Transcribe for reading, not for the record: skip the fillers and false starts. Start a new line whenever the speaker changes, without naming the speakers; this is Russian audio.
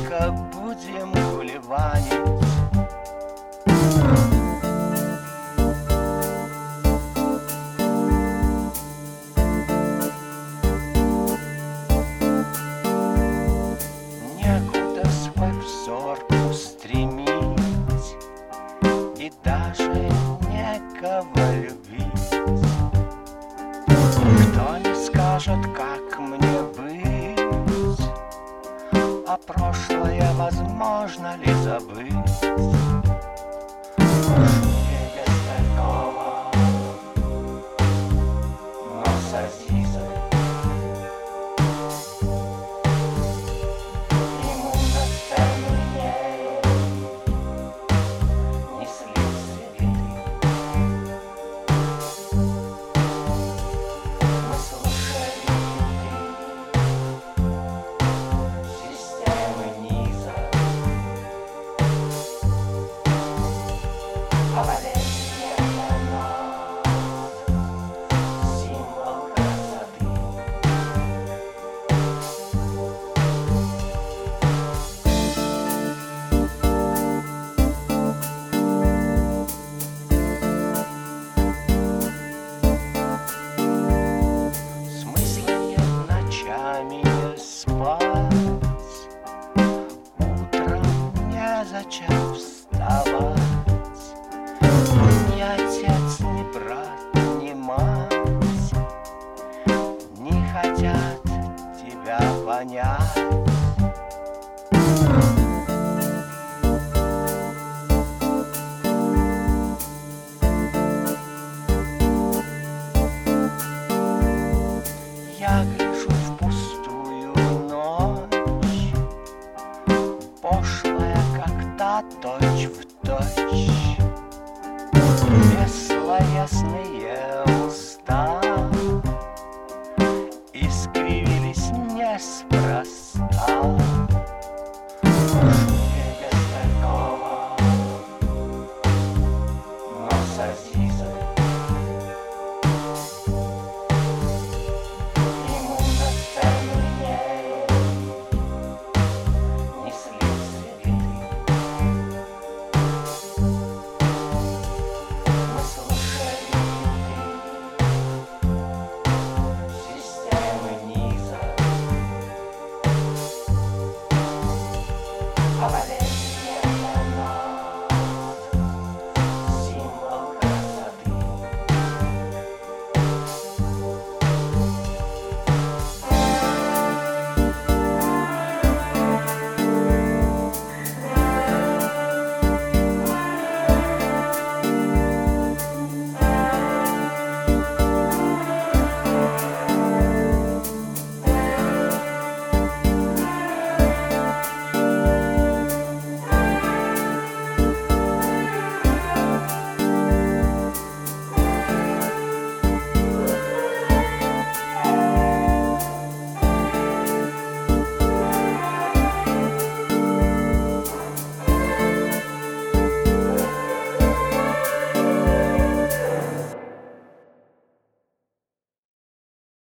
только будем гулеванить. Некуда свой взор устремить и даже некого любить. Никто не скажет, как мне быть, а прошлое возможно ли забыть? Уж мне без такого, но с Азизой ему на сцену не снился виды. Мы слушали хиты системы низа, а Валенсия для нас символ красоты. Смысла нет ночами не спать, утром незачем вставать. Ни отец, ни брат, ни мать не хотят тебя понять.